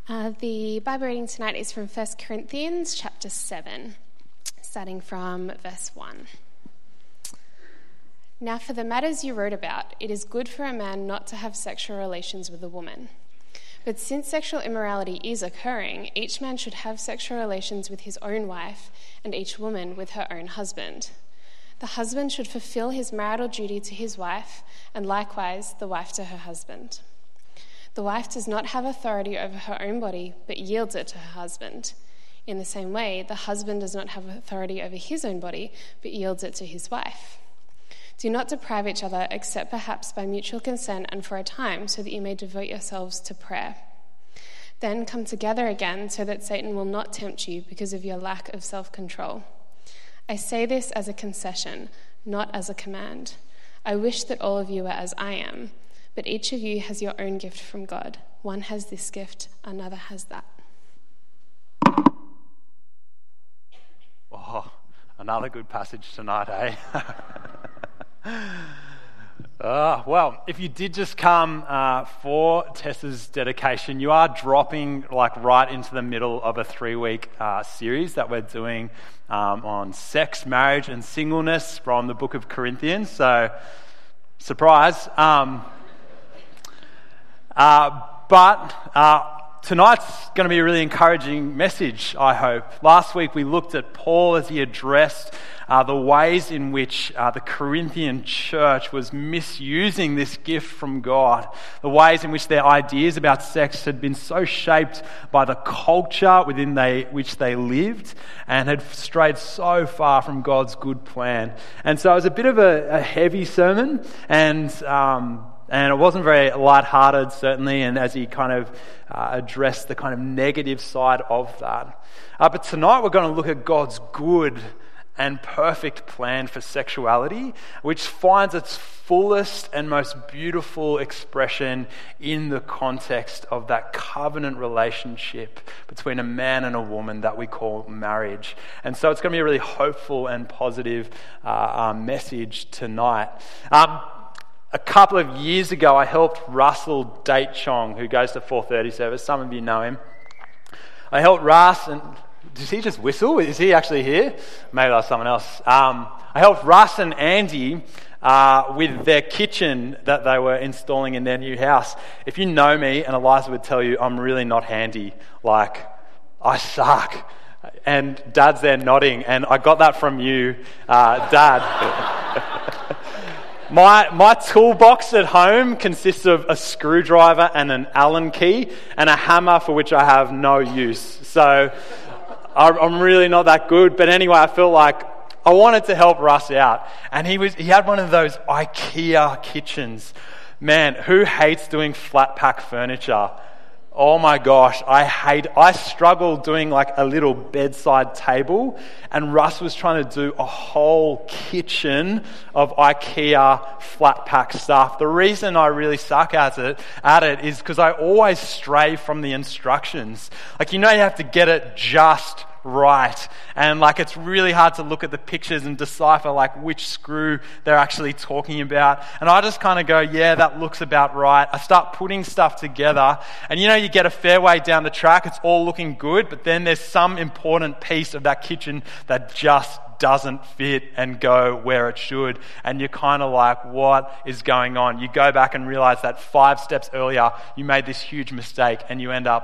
The Bible reading tonight is from 1 Corinthians chapter 7, starting from verse 1. Now for the matters you wrote about, it is good for a man not to have sexual relations with a woman. But since sexual immorality is occurring, each man should have sexual relations with his own wife, and each woman with her own husband. The husband should fulfill his marital duty to his wife, and likewise the wife to her husband. The wife does not have authority over her own body, but yields it to her husband. In the same way, the husband does not have authority over his own body, but yields it to his wife. Do not deprive each other, except perhaps by mutual consent and for a time, so that you may devote yourselves to prayer. Then come together again, so that Satan will not tempt you because of your lack of self-control. I say this as a concession, not as a command. I wish that all of you were as I am. But each of you has your own gift from God. One has this gift, another has that. Oh, another good passage tonight, eh? Well, if you did just come for Tessa's dedication, you are dropping right into the middle of a 3-week series that we're doing on sex, marriage, and singleness from the book of Corinthians. So, surprise. But tonight's going to be a really encouraging message, I hope. Last week we looked at Paul as he addressed the ways in which the Corinthian church was misusing this gift from God, the ways in which their ideas about sex had been so shaped by the culture within which they lived and had strayed so far from God's good plan. And so it was a bit of a heavy sermon, and it wasn't very lighthearted, certainly, and as he kind of addressed the kind of negative side of that. But tonight we're going to look at God's good and perfect plan for sexuality, which finds its fullest and most beautiful expression in the context of that covenant relationship between a man and a woman that we call marriage. And so it's going to be a really hopeful and positive message tonight. A couple of years ago, I helped Russell Date Chong, who goes to 4:30 service. Some of you know him. I helped Russ, and does he just whistle? Is he actually here? Maybe that's someone else. I helped Russ and Andy with their kitchen that they were installing in their new house. If you know me, and Eliza would tell you, I'm really not handy. I suck. And Dad's there nodding, and I got that from you, Dad. My toolbox at home consists of a screwdriver and an Allen key and a hammer for which I have no use. So I'm really not that good. But anyway, I feel like I wanted to help Russ out. And he had one of those IKEA kitchens. Man, who hates doing flat pack furniture? Oh my gosh, I struggled doing a little bedside table, and Russ was trying to do a whole kitchen of IKEA flat pack stuff. The reason I really suck at it is because I always stray from the instructions. You have to get it just right, and it's really hard to look at the pictures and decipher which screw they're actually talking about, and I just kind of go, yeah, that looks about right. I start putting stuff together, and you get a fair way down the track, it's all looking good, but then there's some important piece of that kitchen that just doesn't fit and go where it should, and you're kind of like, what is going on? You go back and realize that 5 steps earlier you made this huge mistake, and you end up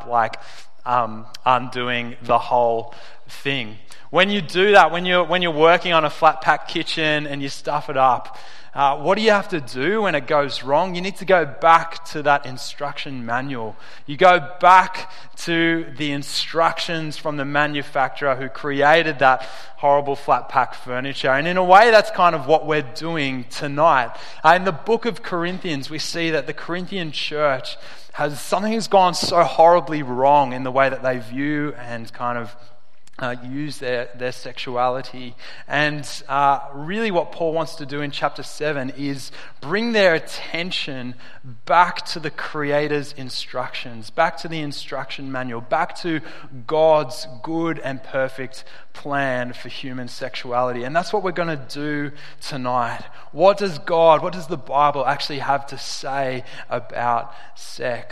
undoing the whole thing. When you do that, when you're working on a flat pack kitchen and you stuff it up, what do you have to do when it goes wrong? You need to go back to that instruction manual. You go back to the instructions from the manufacturer who created that horrible flat pack furniture. And in a way, that's kind of what we're doing tonight. In the book of Corinthians, we see that the Corinthian church something has gone so horribly wrong in the way that they view and kind of use their sexuality. And really what Paul wants to do in chapter 7 is bring their attention back to the Creator's instructions, back to the instruction manual, back to God's good and perfect plan for human sexuality. And that's what we're going to do tonight. What does the Bible actually have to say about sex?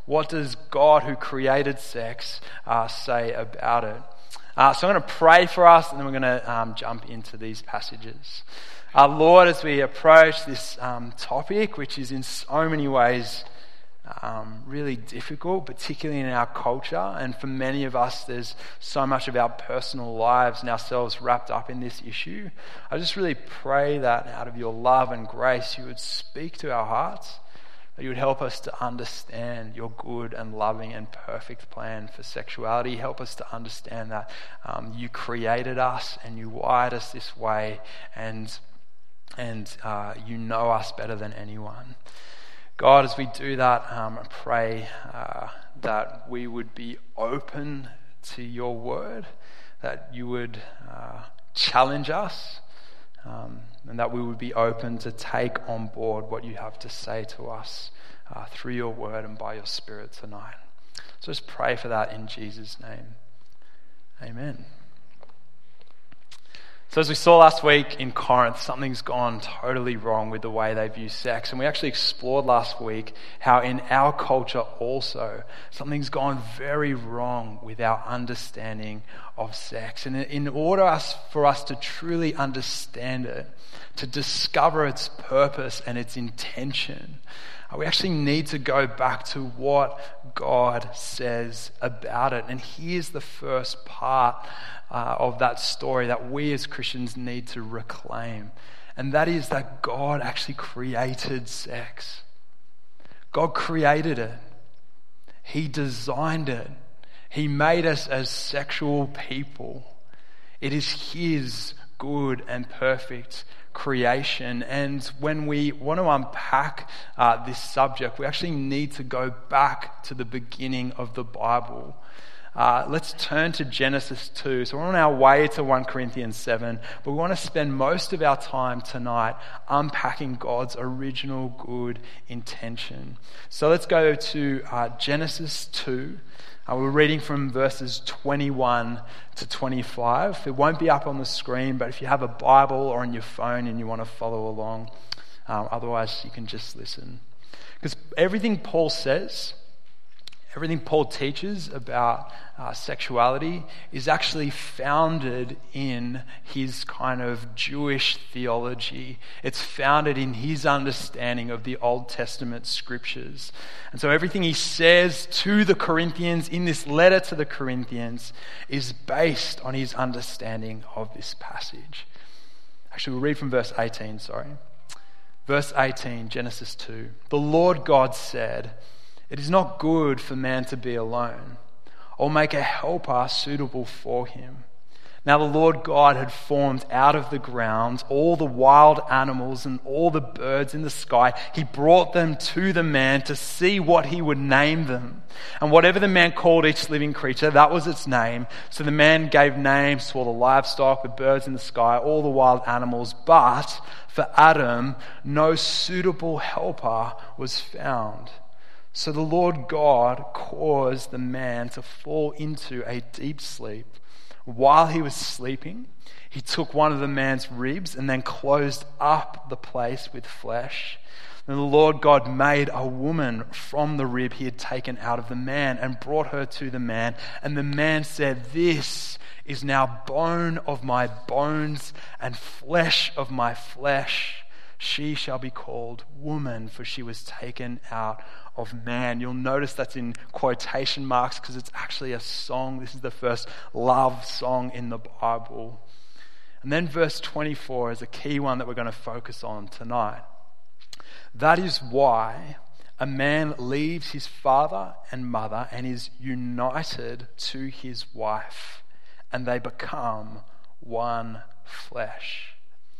What does God who created sex say about it? So I'm going to pray for us, and then we're going to jump into these passages. Lord, as we approach this topic, which is in so many ways really difficult, particularly in our culture, and for many of us there's so much of our personal lives and ourselves wrapped up in this issue. I just really pray that out of your love and grace you would speak to our hearts, that you would help us to understand your good and loving and perfect plan for sexuality. Help us to understand that you created us and you wired us this way, and you know us better than anyone. God, as we do that, I pray that we would be open to your word, that you would challenge us, and that we would be open to take on board what you have to say to us through your word and by your Spirit tonight. So just pray for that in Jesus' name. Amen. So as we saw last week in Corinth, something's gone totally wrong with the way they view sex. And we actually explored last week how in our culture also, something's gone very wrong with our understanding of sex. And in order for us to truly understand it, to discover its purpose and its intention, we actually need to go back to what God says about it. And here's the first part of that story that we as Christians need to reclaim. And that is that God actually created sex. God created it. He designed it. He made us as sexual people. It is his good and perfect creation. And when we want to unpack this subject, we actually need to go back to the beginning of the Bible. Let's turn to Genesis 2. So we're on our way to 1 Corinthians 7, but we want to spend most of our time tonight unpacking God's original good intention. So let's go to Genesis 2. We're reading from verses 21 to 25. It won't be up on the screen, but if you have a Bible or on your phone and you want to follow along, otherwise you can just listen. Because everything Paul says, everything Paul teaches about sexuality is actually founded in his kind of Jewish theology. It's founded in his understanding of the Old Testament scriptures. And so everything he says to the Corinthians in this letter to the Corinthians is based on his understanding of this passage. Actually, we'll read from verse 18, Verse 18, Genesis 2. The Lord God said, "It is not good for man to be alone. I'll make a helper suitable for him." Now the Lord God had formed out of the ground all the wild animals and all the birds in the sky. He brought them to the man to see what he would name them. And whatever the man called each living creature, that was its name. So the man gave names to all the livestock, the birds in the sky, all the wild animals. But for Adam, no suitable helper was found. So the Lord God caused the man to fall into a deep sleep. While he was sleeping, he took one of the man's ribs and then closed up the place with flesh. Then the Lord God made a woman from the rib he had taken out of the man and brought her to the man. And the man said, "This is now bone of my bones and flesh of my flesh. She shall be called woman, for she was taken out of man." You'll notice that's in quotation marks because it's actually a song. This is the first love song in the Bible. And then verse 24 is a key one that we're going to focus on tonight. That is why a man leaves his father and mother and is united to his wife, and they become one flesh.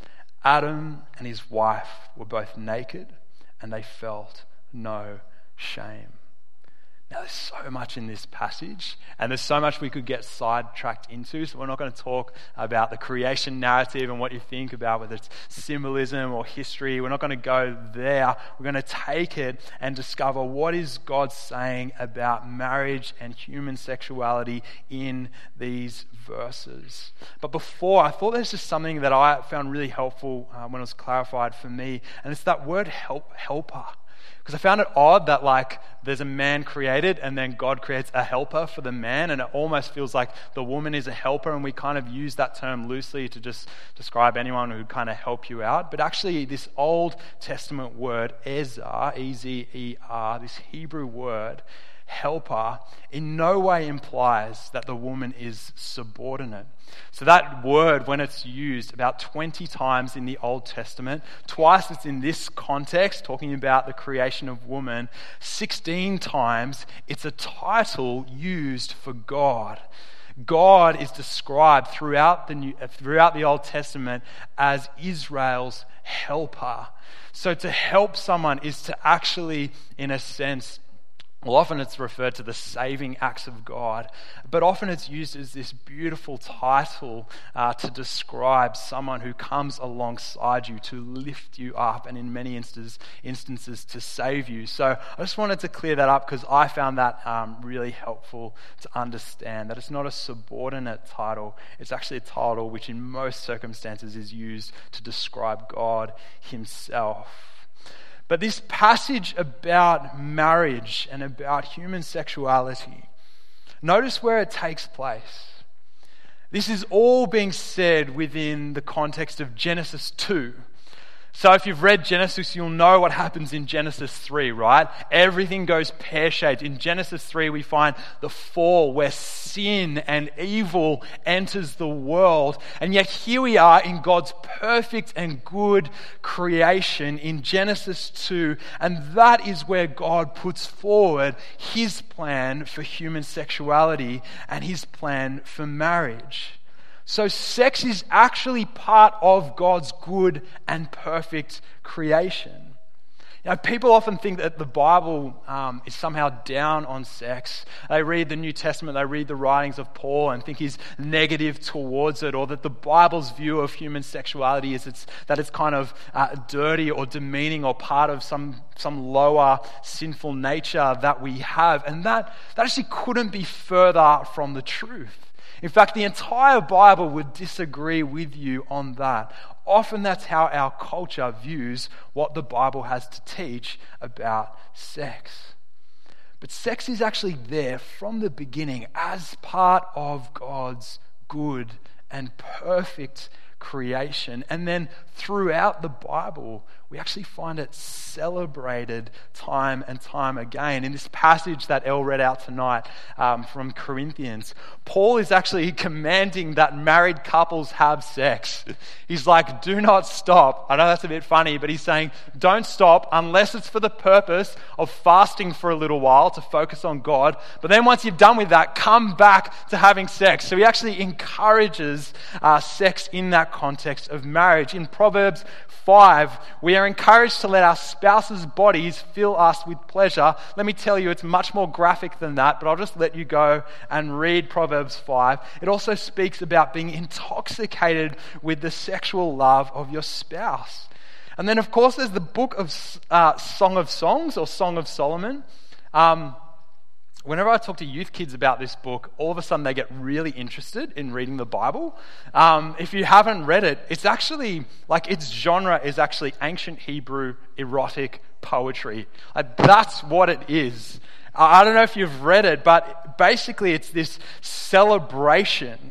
Adam and his wife were both naked and they felt no shame. Now there's so much in this passage and there's so much we could get sidetracked into, so we're not going to talk about the creation narrative and what you think about whether it's symbolism or history. We're not going to go there. We're going to take it and discover what is God saying about marriage and human sexuality in these verses. But before, I thought there's just something that I found really helpful when it was clarified for me, and it's that word helper. Because I found it odd that there's a man created and then God creates a helper for the man, and it almost feels like the woman is a helper, and we kind of use that term loosely to just describe anyone who kind of help you out. But actually this Old Testament word, ezer, E-Z-E-R, this Hebrew word, helper, in no way implies that the woman is subordinate. So that word, when it's used about 20 times in the Old Testament, twice it's in this context, talking about the creation of woman, 16 times it's a title used for God. God is described throughout the Old Testament as Israel's helper. So to help someone is to actually, in a sense, often it's referred to the saving acts of God, but often it's used as this beautiful title to describe someone who comes alongside you to lift you up, and in many instances to save you. So I just wanted to clear that up because I found that really helpful to understand that it's not a subordinate title. It's actually a title which in most circumstances is used to describe God himself. But this passage about marriage and about human sexuality, notice where it takes place. This is all being said within the context of Genesis 2. So if you've read Genesis, you'll know what happens in Genesis 3, right? Everything goes pear-shaped. In Genesis 3, we find the fall where sin and evil enters the world. And yet here we are in God's perfect and good creation in Genesis 2. And that is where God puts forward his plan for human sexuality and his plan for marriage. So sex is actually part of God's good and perfect creation. People often think that the Bible is somehow down on sex. They read the New Testament, they read the writings of Paul and think he's negative towards it, or that the Bible's view of human sexuality is that it's kind of dirty or demeaning or part of some lower sinful nature that we have. And that actually couldn't be further from the truth. In fact, the entire Bible would disagree with you on that. Often that's how our culture views what the Bible has to teach about sex. But sex is actually there from the beginning as part of God's good and perfect creation. And then throughout the Bible, we actually find it celebrated time and time again. In this passage that Elle read out tonight from Corinthians, Paul is actually commanding that married couples have sex. He's like, do not stop. I know that's a bit funny, but he's saying, don't stop unless it's for the purpose of fasting for a little while to focus on God. But then once you've done with that, come back to having sex. So he actually encourages sex in that context of marriage. In Proverbs 5, we are encouraged to let our spouses' bodies fill us with pleasure. Let me tell you, it's much more graphic than that, but I'll just let you go and read Proverbs 5. It also speaks about being intoxicated with the sexual love of your spouse. And then, of course, there's the book of Song of Songs, or Song of Solomon. Whenever I talk to youth kids about this book, all of a sudden they get really interested in reading the Bible. If you haven't read it, it's actually, its genre is actually ancient Hebrew erotic poetry. That's what it is. I don't know if you've read it, but basically it's this celebration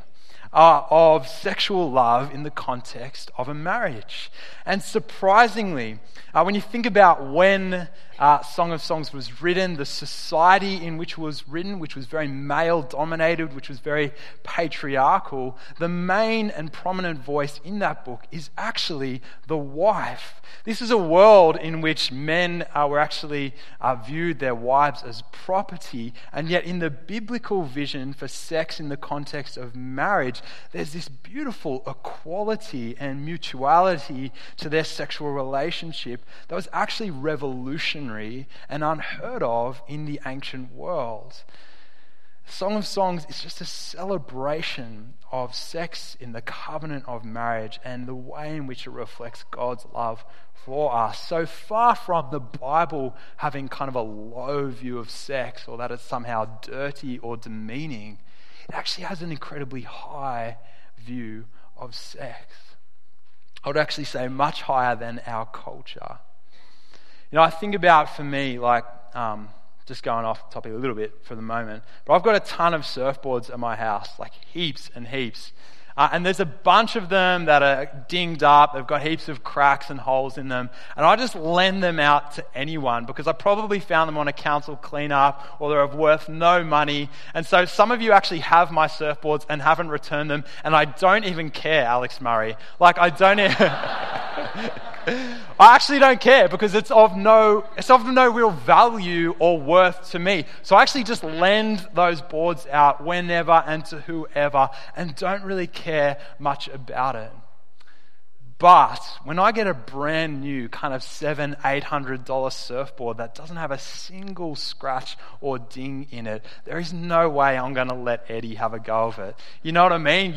of sexual love in the context of a marriage. And surprisingly, when you think about when Song of Songs was written, the society in which it was written, which was very male-dominated, which was very patriarchal, the main and prominent voice in that book is actually the wife. This is a world in which men were actually viewed their wives as property, and yet in the biblical vision for sex in the context of marriage, there's this beautiful equality and mutuality to their sexual relationship that was actually revolutionary and unheard of in the ancient world. Song of Songs is just a celebration of sex in the covenant of marriage and the way in which it reflects God's love for us. So far from the Bible having kind of a low view of sex, or that it's somehow dirty or demeaning, it actually has an incredibly high view of sex. I would actually say much higher than our culture. I think about, for me, like, just going off topic a little bit for the moment, but I've got a ton of surfboards at my house, like heaps and heaps. And there's a bunch of them that are dinged up. They've got heaps of cracks and holes in them. And I just lend them out to anyone because I probably found them on a council cleanup or they're worth no money. And so some of you actually have my surfboards and haven't returned them. And I don't even care, Alex Murray. Like, I don't I actually don't care because it's of no real value or worth to me. So I actually just lend those boards out whenever and to whoever and don't really care much about it. But when I get a brand new kind of $700-800 surfboard that doesn't have a single scratch or ding in it, there is no way I'm going to let Eddie have a go of it. You know what I mean?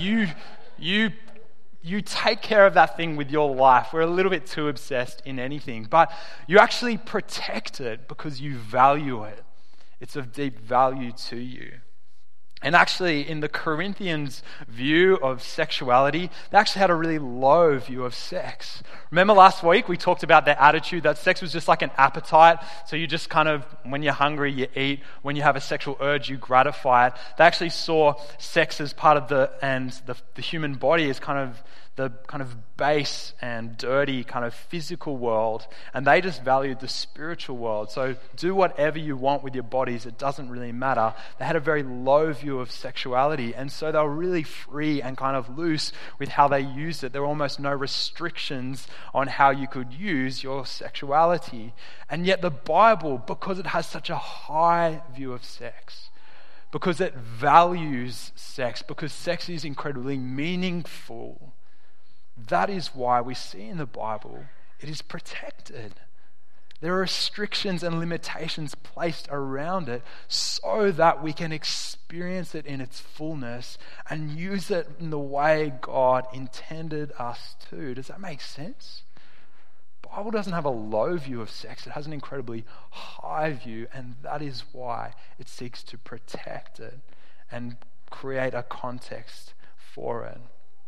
You take care of that thing with your life. We're a little bit too obsessed in anything, but you actually protect it because you value it. It's of deep value to you. And actually, in the Corinthians' view of sexuality, they actually had a really low view of sex. Remember last week we talked about their attitude that sex was just like an appetite. So you just kind of, when you're hungry, you eat. When you have a sexual urge, you gratify it. They actually saw sex as part of the human body as kind of the kind of base and dirty kind of physical world, and they just valued the spiritual world. So do whatever you want with your bodies, it doesn't really matter. They had a very low view of sexuality, and so they were really free and kind of loose with how they used it. There were almost no restrictions on how you could use your sexuality. And yet the Bible, because it has such a high view of sex, because it values sex, because sex is incredibly meaningful, that is why we see in the Bible it is protected. There are restrictions and limitations placed around it so that we can experience it in its fullness and use it in the way God intended us to. Does that make sense? The Bible doesn't have a low view of sex. It has an incredibly high view, and that is why it seeks to protect it and create a context for it.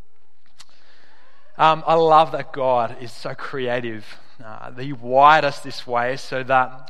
I love that God is so creative. He wired us this way so that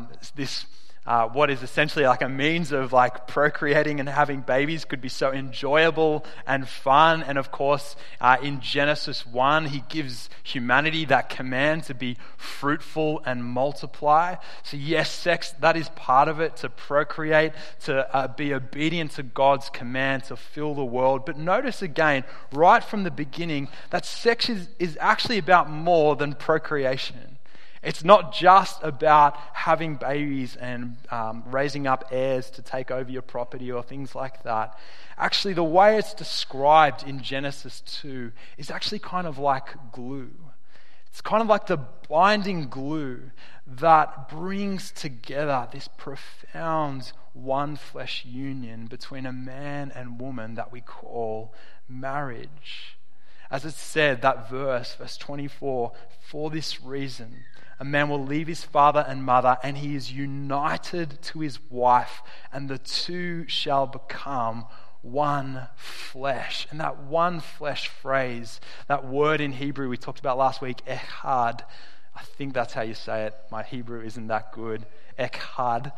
what is essentially like a means of like procreating and having babies could be so enjoyable and fun. And of course, in Genesis 1, he gives humanity that command to be fruitful and multiply. So yes, sex, that is part of it, to procreate, to be obedient to God's command to fill the world. But notice again, right from the beginning, that sex is actually about more than procreation. It's not just about having babies and raising up heirs to take over your property or things like that. Actually, the way it's described in Genesis 2 is actually kind of like glue. It's kind of like the binding glue that brings together this profound one flesh union between a man and woman that we call marriage. As it said, that verse 24, for this reason, a man will leave his father and mother, and he is united to his wife, and the two shall become one flesh. And that one flesh phrase, that word in Hebrew we talked about last week, echad, I think that's how you say it. My Hebrew isn't that good. Echad.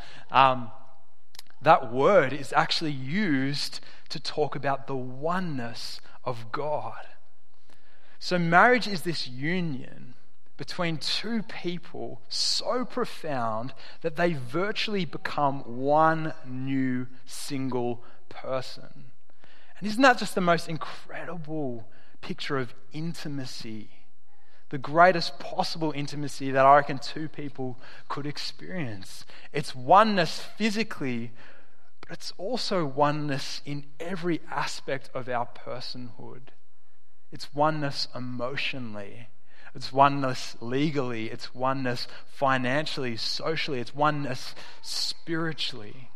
That word is actually used to talk about the oneness of God. So marriage is this union between two people so profound that they virtually become one new single person. And isn't that just the most incredible picture of intimacy? The greatest possible intimacy that I reckon two people could experience. It's oneness physically, but it's also oneness in every aspect of our personhood. It's oneness emotionally. It's oneness legally. It's oneness financially, socially. It's oneness spiritually.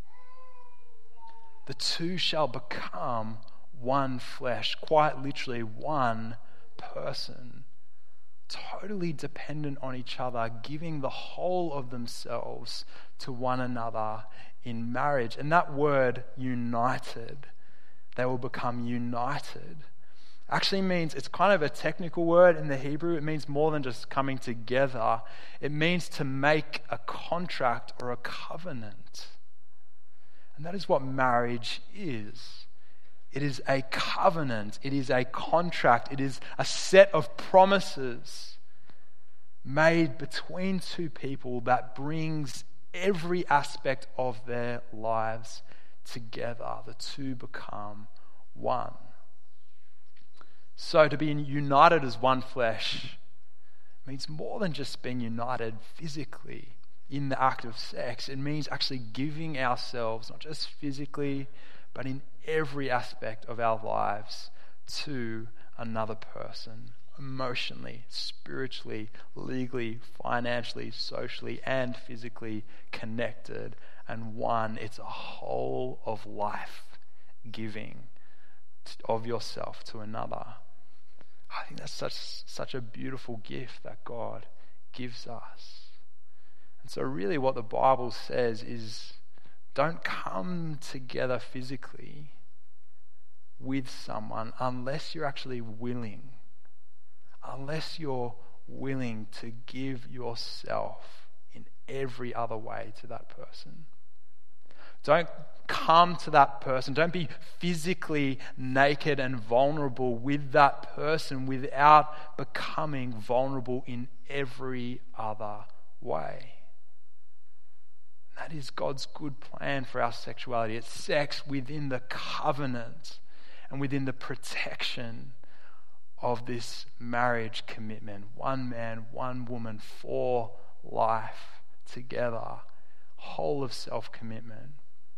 The two shall become one flesh, quite literally one person, totally dependent on each other, giving the whole of themselves to one another in marriage. And that word, united, they will become united. actually means, it's kind of a technical word in the Hebrew. It means more than just coming together. It means to make a contract or a covenant. And that is what marriage is. It is a covenant. It is a contract. It is a set of promises made between two people that brings every aspect of their lives together. The two become one. So to be united as one flesh means more than just being united physically in the act of sex. It means actually giving ourselves, not just physically, but in every aspect of our lives to another person, emotionally, spiritually, legally, financially, socially, and physically connected and one. It's a whole of life giving of yourself to another. I think that's such a beautiful gift that God gives us. And so really what the Bible says is, don't come together physically with someone unless you're actually willing. Unless you're willing to give yourself in every other way to that person. Don't come to that person. Don't be physically naked and vulnerable with that person without becoming vulnerable in every other way. That is God's good plan for our sexuality. It's sex within the covenant and within the protection of this marriage commitment. One man, one woman for life together. Whole of self-commitment.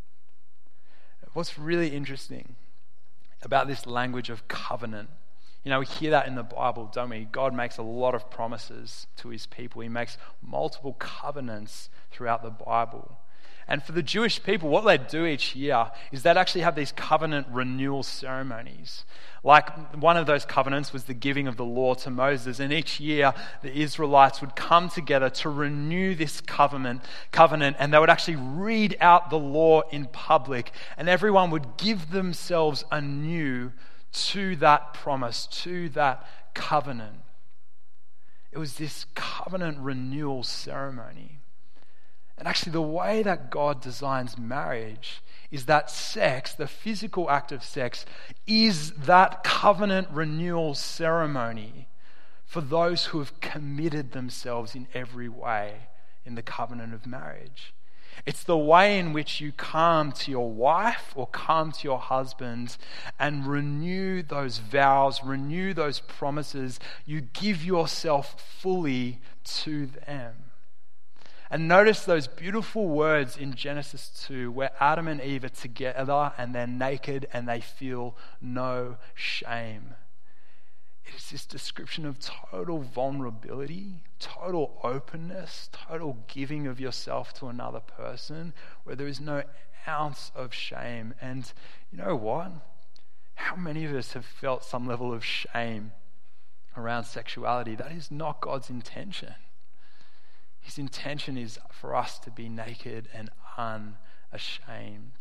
What's really interesting about this language of covenant, we hear that in the Bible, don't we? God makes a lot of promises to his people. He makes multiple covenants throughout the Bible. And for the Jewish people, what they do each year is they'd actually have these covenant renewal ceremonies. Like one of those covenants was the giving of the law to Moses. And each year, the Israelites would come together to renew this covenant, and they would actually read out the law in public. And everyone would give themselves anew to that promise, to that covenant. It was this covenant renewal ceremony. And actually the way that God designs marriage is that sex, the physical act of sex, is that covenant renewal ceremony for those who have committed themselves in every way in the covenant of marriage. It's the way in which you come to your wife or come to your husband and renew those vows, renew those promises. You give yourself fully to them. And notice those beautiful words in Genesis 2 where Adam and Eve are together and they're naked and they feel no shame. It is this description of total vulnerability, total openness, total giving of yourself to another person where there is no ounce of shame. And you know what? How many of us have felt some level of shame around sexuality? That is not God's intention. His intention is for us to be naked and unashamed.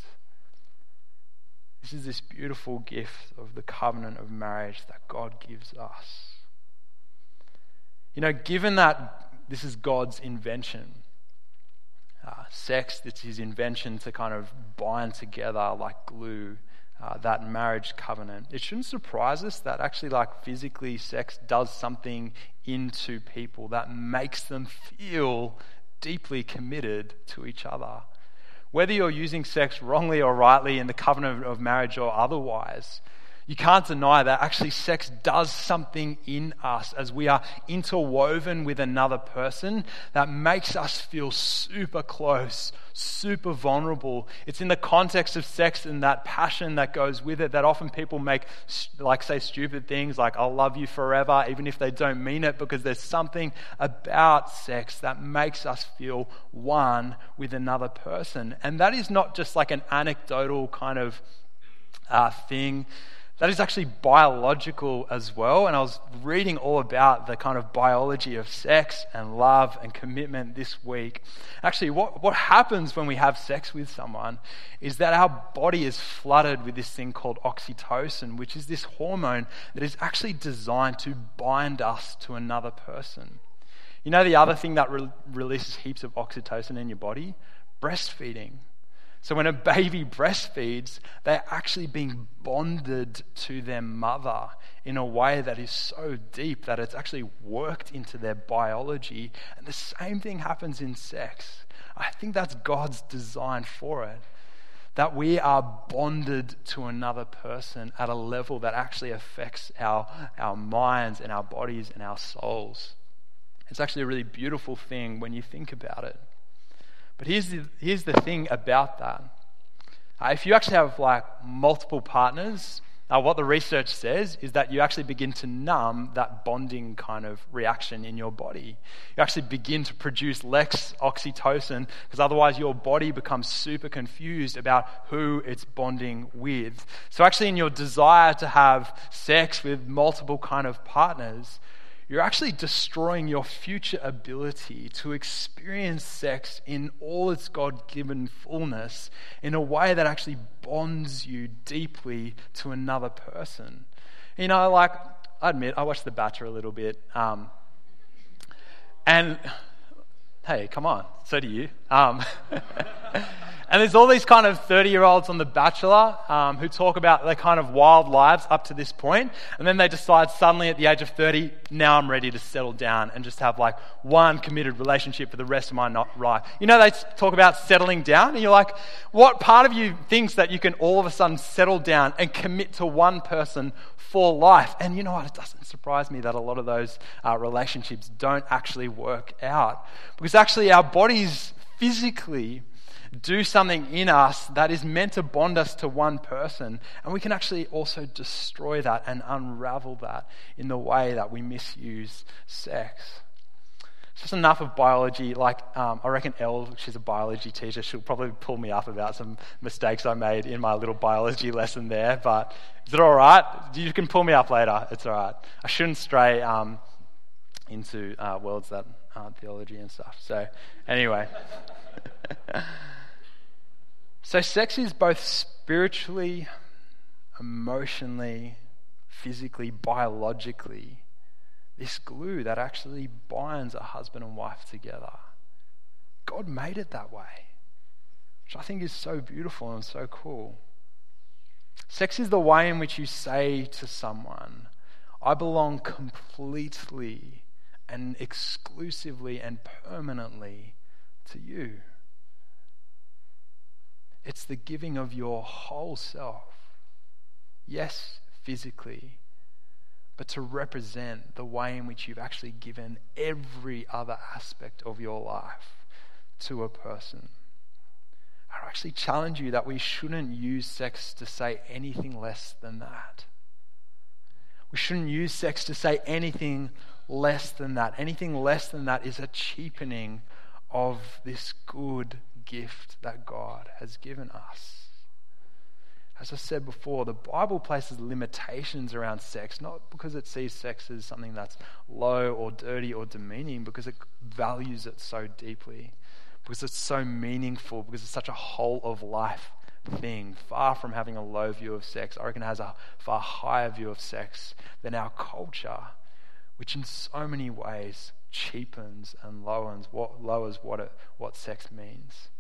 This is this beautiful gift of the covenant of marriage that God gives us. Given that this is God's invention, sex, it's his invention to kind of bind together like glue, that marriage covenant. It shouldn't surprise us that actually physically sex does something into people that makes them feel deeply committed to each other. Whether you're using sex wrongly or rightly in the covenant of marriage or otherwise, you can't deny that actually sex does something in us as we are interwoven with another person that makes us feel super close, super vulnerable. It's in the context of sex and that passion that goes with it that often people say stupid things like, I'll love you forever, even if they don't mean it, because there's something about sex that makes us feel one with another person. And that is not just like an anecdotal kind of thing That is actually biological as well. And I was reading all about the kind of biology of sex and love and commitment this week. Actually, what happens when we have sex with someone is that our body is flooded with this thing called oxytocin, which is this hormone that is actually designed to bind us to another person. You know the other thing that releases heaps of oxytocin in your body? Breastfeeding. So when a baby breastfeeds, they're actually being bonded to their mother in a way that is so deep that it's actually worked into their biology. And the same thing happens in sex. I think that's God's design for it. That we are bonded to another person at a level that actually affects our minds and our bodies and our souls. It's actually a really beautiful thing when you think about it. But here's the thing about that. If you actually have multiple partners, what the research says is that you actually begin to numb that bonding kind of reaction in your body. You actually begin to produce less oxytocin because otherwise your body becomes super confused about who it's bonding with. So actually in your desire to have sex with multiple kind of partners, you're actually destroying your future ability to experience sex in all its God-given fullness in a way that actually bonds you deeply to another person. You know, I admit, I watched The Bachelor a little bit. And, hey, come on, so do you. And there's all these kind of 30-year-olds on The Bachelor who talk about their kind of wild lives up to this point, and then they decide suddenly at the age of 30, now I'm ready to settle down and just have one committed relationship for the rest of my life. You know, they talk about settling down, and you're like, what part of you thinks that you can all of a sudden settle down and commit to one person for life? And you know what? It doesn't surprise me that a lot of those relationships don't actually work out, because actually our bodies physically do something in us that is meant to bond us to one person, and we can actually also destroy that and unravel that in the way that we misuse sex. It's just enough of biology. I reckon Elle, she's a biology teacher, she'll probably pull me up about some mistakes I made in my little biology lesson there, but is it all right? You can pull me up later, it's all right. I shouldn't stray into worlds that aren't theology and stuff. So anyway. So sex is both spiritually, emotionally, physically, biologically, this glue that actually binds a husband and wife together. God made it that way, which I think is so beautiful and so cool. Sex is the way in which you say to someone, I belong completely and exclusively and permanently to you. It's the giving of your whole self. Yes, physically, but to represent the way in which you've actually given every other aspect of your life to a person. I actually challenge you that we shouldn't use sex to say anything less than that. We shouldn't use sex to say anything less than that. Anything less than that is a cheapening of this good gift that God has given us. As I said before, the Bible places limitations around sex, not because it sees sex as something that's low or dirty or demeaning, because it values it so deeply, because it's so meaningful, because it's such a whole of life thing. Far from having a low view of sex, I reckon it has a far higher view of sex than our culture, which in so many ways cheapens and lowers what sex means.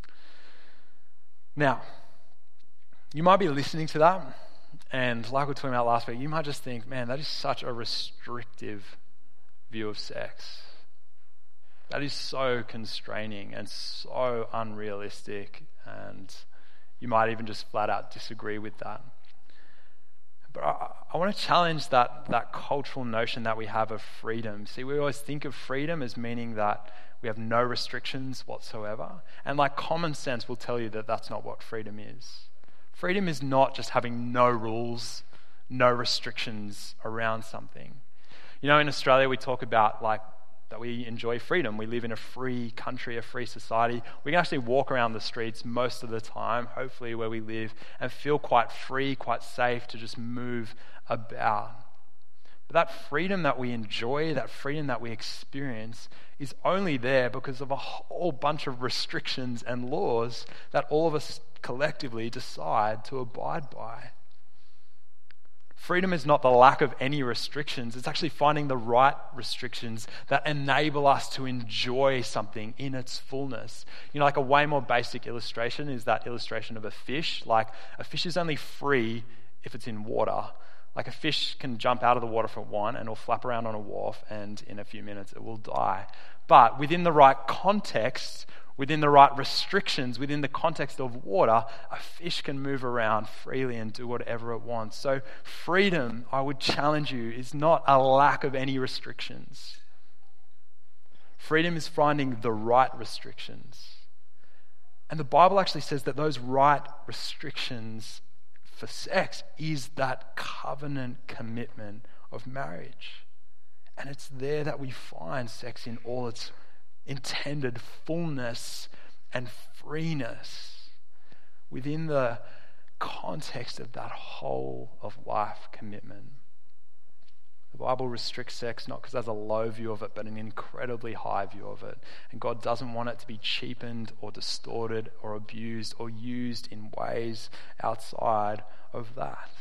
Now, you might be listening to that, and like we were talking about last week, you might just think, man, that is such a restrictive view of sex. That is so constraining and so unrealistic, and you might even just flat out disagree with that. But I want to challenge that cultural notion that we have of freedom. See, we always think of freedom as meaning that we have no restrictions whatsoever. And common sense will tell you that that's not what freedom is. Freedom is not just having no rules, no restrictions around something. You know, in Australia we talk about that we enjoy freedom. We live in a free country, a free society. We can actually walk around the streets most of the time, hopefully where we live, and feel quite free, quite safe to just move about. But that freedom that we enjoy, that freedom that we experience, is only there because of a whole bunch of restrictions and laws that all of us collectively decide to abide by. Freedom is not the lack of any restrictions. It's actually finding the right restrictions that enable us to enjoy something in its fullness. Like a way more basic illustration is that illustration of a fish. Like a fish is only free if it's in water. Like a fish can jump out of the water for one and it'll flap around on a wharf and in a few minutes it will die. But within the right context, within the right restrictions, within the context of water, a fish can move around freely and do whatever it wants. So freedom, I would challenge you, is not a lack of any restrictions. Freedom is finding the right restrictions. And the Bible actually says that those right restrictions for sex is that covenant commitment of marriage. And it's there that we find sex in all its intended fullness and freeness within the context of that whole of life commitment. The Bible restricts sex not because there's a low view of it, but an incredibly high view of it. And God doesn't want it to be cheapened or distorted or abused or used in ways outside of that.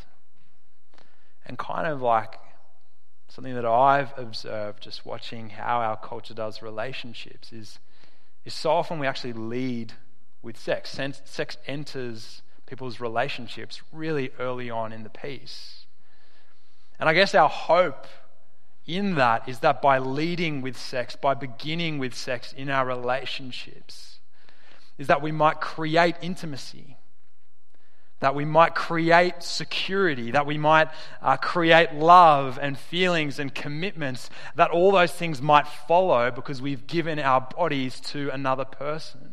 And kind of like something that I've observed just watching how our culture does relationships is so often we actually lead with sex. Sex enters people's relationships really early on in the piece. And I guess our hope in that is that by leading with sex, by beginning with sex in our relationships, is that we might create intimacy, that we might create security, that we might create love and feelings and commitments, that all those things might follow because we've given our bodies to another person.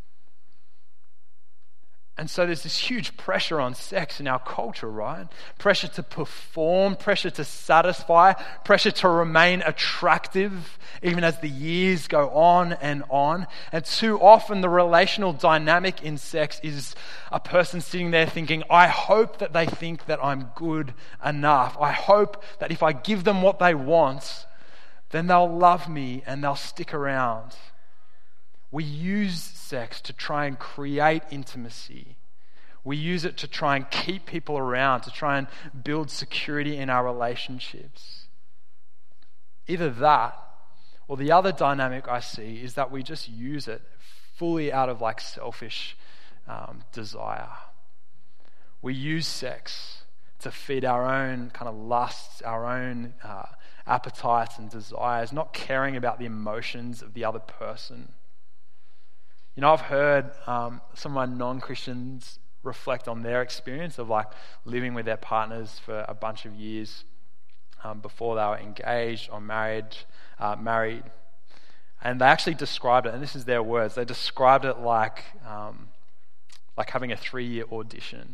And so there's this huge pressure on sex in our culture, right? Pressure to perform, pressure to satisfy, pressure to remain attractive, even as the years go on. And too often the relational dynamic in sex is a person sitting there thinking, I hope that they think that I'm good enough. I hope that if I give them what they want, then they'll love me and they'll stick around. We use sex to try and create intimacy. We use it to try and keep people around, to try and build security in our relationships. Either that, or the other dynamic I see is that we just use it fully out of selfish desire. We use sex to feed our own kind of lusts, our own appetites and desires, not caring about the emotions of the other person. I've heard some of my non-Christians reflect on their experience of living with their partners for a bunch of years before they were engaged or married. And they actually described it, and this is their words, they described it like having a 3-year audition.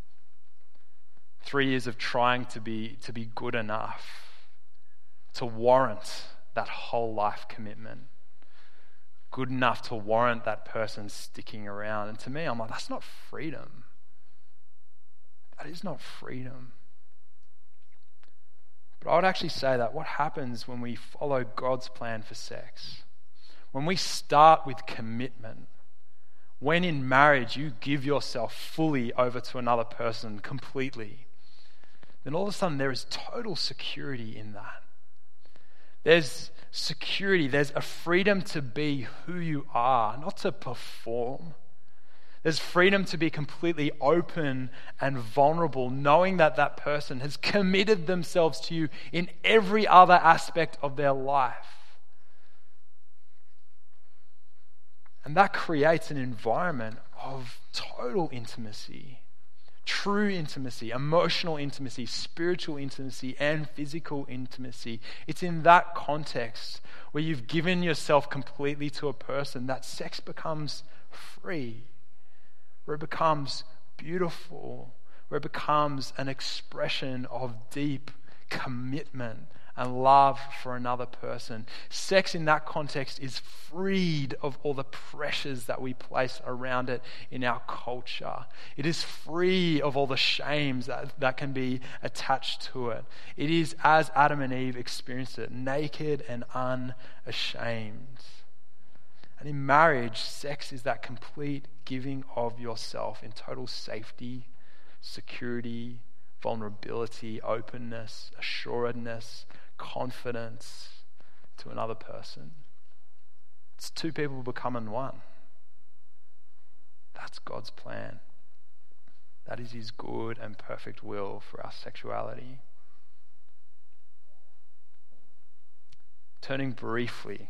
3 years of trying to be good enough to warrant that whole life commitment. Good enough to warrant that person sticking around. And to me, I'm like, that's not freedom. That is not freedom. But I would actually say that what happens when we follow God's plan for sex, when we start with commitment, when in marriage you give yourself fully over to another person completely, then all of a sudden there is total security in that. There's security, there's a freedom to be who you are, not to perform. There's freedom to be completely open and vulnerable, knowing that that person has committed themselves to you in every other aspect of their life. And that creates an environment of total intimacy. True intimacy, emotional intimacy, spiritual intimacy, and physical intimacy. It's in that context where you've given yourself completely to a person that sex becomes free, where it becomes beautiful, where it becomes an expression of deep commitment, and love for another person. Sex in that context is freed of all the pressures that we place around it in our culture. It is free of all the shames that can be attached to it. It is as Adam and Eve experienced it, naked and unashamed. And in marriage, sex is that complete giving of yourself in total safety, security, vulnerability, openness, assuredness, confidence to another person. It's two people becoming one. That's God's plan. That is his good and perfect will for our sexuality. Turning briefly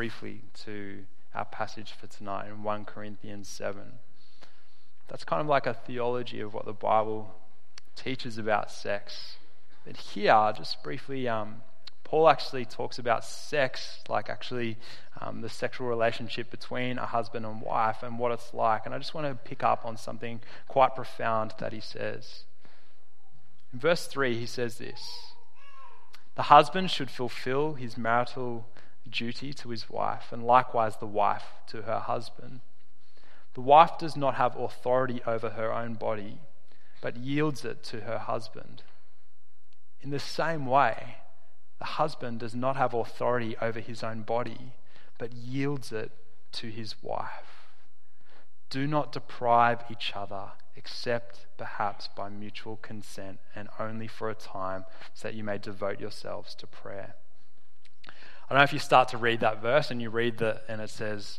to our passage for tonight in 1 Corinthians 7. That's kind of like a theology of what the Bible teaches about sex. But here, just briefly, Paul actually talks about sex, like actually the sexual relationship between a husband and wife and what it's like. And I just want to pick up on something quite profound that he says. In verse 3, he says this: "The husband should fulfill his marital duty to his wife, and likewise the wife to her husband. The wife does not have authority over her own body, but yields it to her husband. In the same way, the husband does not have authority over his own body, but yields it to his wife. Do not deprive each other, except perhaps by mutual consent, and only for a time, so that you may devote yourselves to prayer." I don't know if you start to read that verse and you read and it says,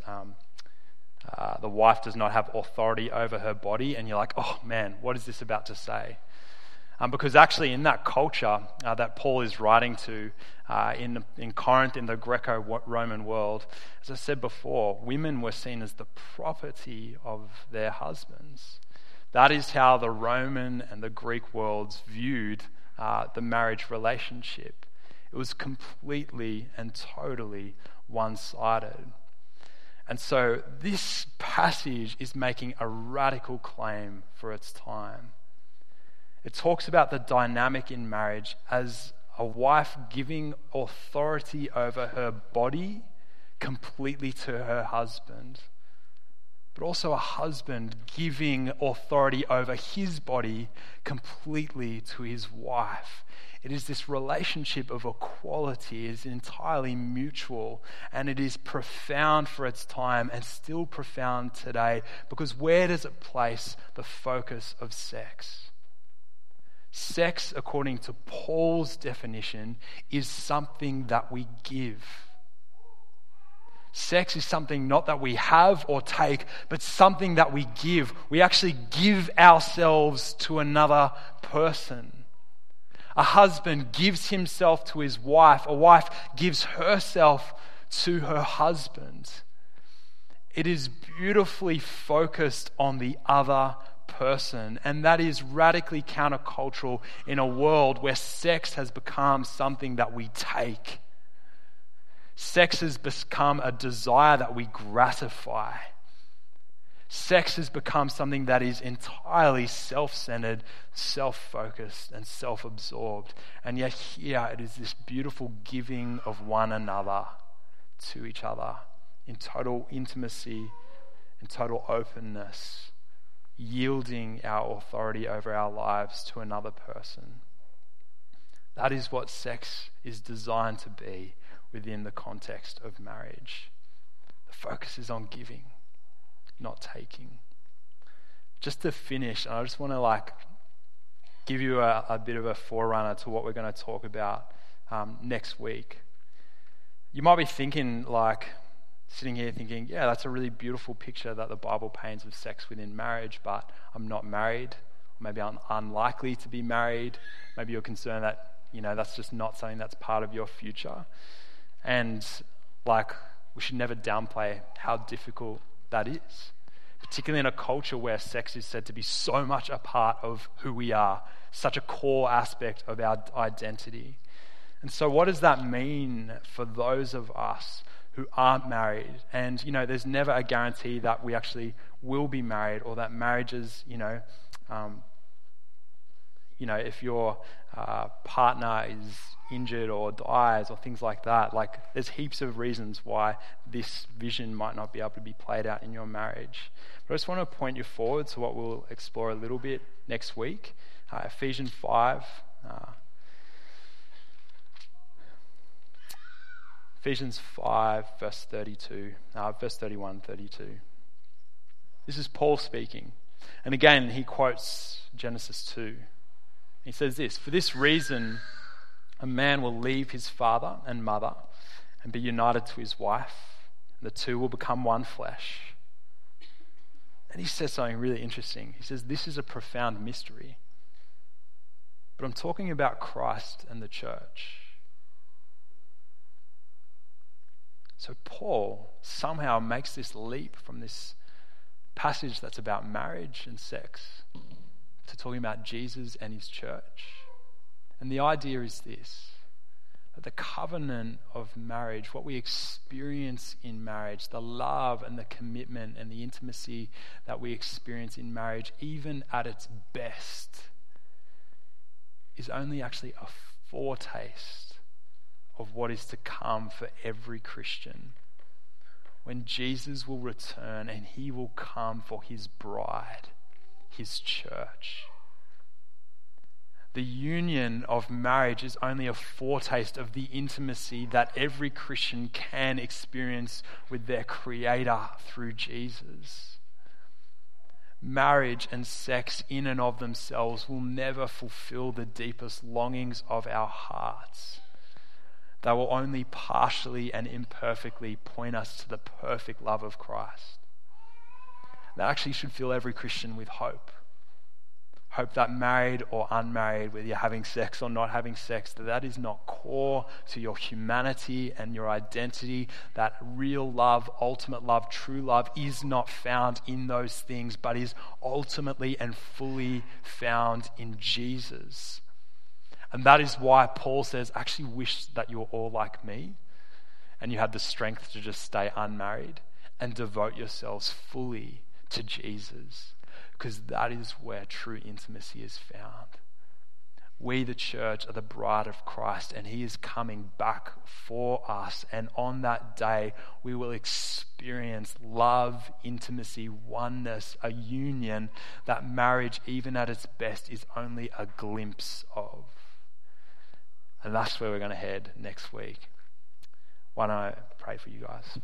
the wife does not have authority over her body, and you're like, oh man, what is this about to say? Because actually in that culture that Paul is writing to in Corinth, in the Greco-Roman world, as I said before, women were seen as the property of their husbands. That is how the Roman and the Greek worlds viewed the marriage relationship. It was completely and totally one-sided. And so this passage is making a radical claim for its time. It talks about the dynamic in marriage as a wife giving authority over her body completely to her husband, but also a husband giving authority over his body completely to his wife. It is this relationship of equality. It is entirely mutual, and it is profound for its time and still profound today, because where does it place the focus of sex? Sex, according to Paul's definition, is something that we give. Sex is something not that we have or take, but something that we give. We actually give ourselves to another person. A husband gives himself to his wife. A wife gives herself to her husband. It is beautifully focused on the other person, and that is radically countercultural in a world where sex has become something that we take. Sex has become a desire that we gratify. Sex has become something that is entirely self-centered, self-focused, and self-absorbed. And yet here it is this beautiful giving of one another to each other in total intimacy, in total openness, yielding our authority over our lives to another person. That is what sex is designed to be within the context of marriage. The focus is on giving, not taking. Just to finish, I just want to give you a bit of a forerunner to what we're going to talk about next week. You might be thinking, sitting here thinking, yeah, that's a really beautiful picture that the Bible paints of sex within marriage, but I'm not married. Or maybe I'm unlikely to be married. Maybe you're concerned that, that's just not something that's part of your future. And we should never downplay how difficult that is, particularly in a culture where sex is said to be so much a part of who we are, such a core aspect of our identity. And so what does that mean for those of us who aren't married? And, there's never a guarantee that we actually will be married, or that marriages, if your partner is injured or dies or things like that. Like, there's heaps of reasons why this vision might not be able to be played out in your marriage. But I just want to point you forward to what we'll explore a little bit next week. Ephesians 5. Ephesians 5, verse 31, 32. This is Paul speaking. And again, he quotes Genesis 2. He says this: "For this reason, a man will leave his father and mother and be united to his wife, and the two will become one flesh." And he says something really interesting. He says, this is a profound mystery. But I'm talking about Christ and the church. So Paul somehow makes this leap from this passage that's about marriage and sex to talking about Jesus and his church. And the idea is this: that the covenant of marriage, what we experience in marriage, the love and the commitment and the intimacy that we experience in marriage, even at its best, is only actually a foretaste of what is to come for every Christian. When Jesus will return and he will come for his bride, his church. The union of marriage is only a foretaste of the intimacy that every Christian can experience with their Creator through Jesus. Marriage and sex in and of themselves will never fulfill the deepest longings of our hearts. They will only partially and imperfectly point us to the perfect love of Christ. That actually should fill every Christian with hope. Hope that married or unmarried, whether you're having sex or not having sex, that is not core to your humanity and your identity. That real love, ultimate love, true love is not found in those things, but is ultimately and fully found in Jesus. And that is why Paul says, I actually wish that you were all like me and you had the strength to just stay unmarried and devote yourselves fully to Jesus. Because that is where true intimacy is found. We, the church, are the bride of Christ, and he is coming back for us. And on that day, we will experience love, intimacy, oneness, a union that marriage, even at its best, is only a glimpse of. And that's where we're going to head next week. Why don't I pray for you guys?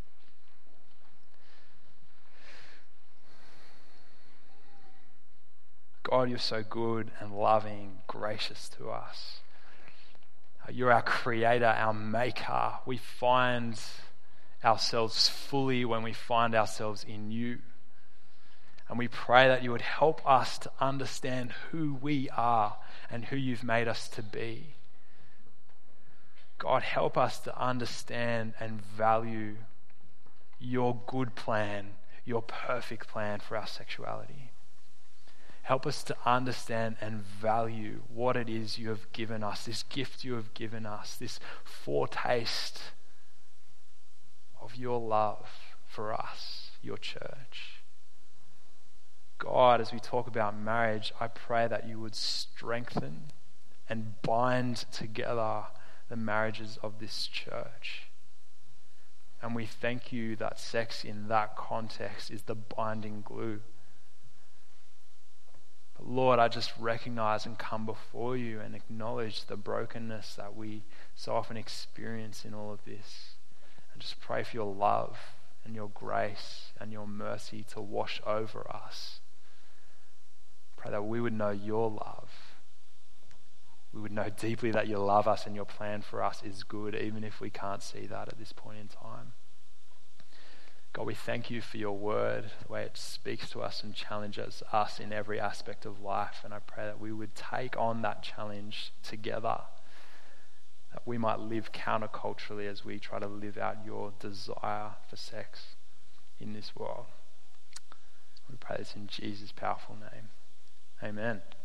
God, you're so good and loving, gracious to us. You're our creator, our maker. We find ourselves fully when we find ourselves in you. And we pray that you would help us to understand who we are and who you've made us to be. God, help us to understand and value your good plan, your perfect plan for our sexuality. Help us to understand and value what it is you have given us, this gift you have given us, this foretaste of your love for us, your church. God, as we talk about marriage, I pray that you would strengthen and bind together the marriages of this church. And we thank you that sex in that context is the binding glue. But Lord, I just recognize and come before you and acknowledge the brokenness that we so often experience in all of this. And just pray for your love and your grace and your mercy to wash over us. Pray that we would know your love. We would know deeply that you love us and your plan for us is good, even if we can't see that at this point in time. God, we thank you for your word, the way it speaks to us and challenges us in every aspect of life. And I pray that we would take on that challenge together, that we might live counterculturally as we try to live out your desire for sex in this world. We pray this in Jesus' powerful name. Amen.